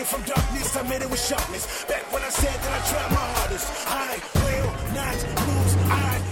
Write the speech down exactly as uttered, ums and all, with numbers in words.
came from darkness, I met it with sharpness. Back when I said that I tried my hardest, I will not lose, I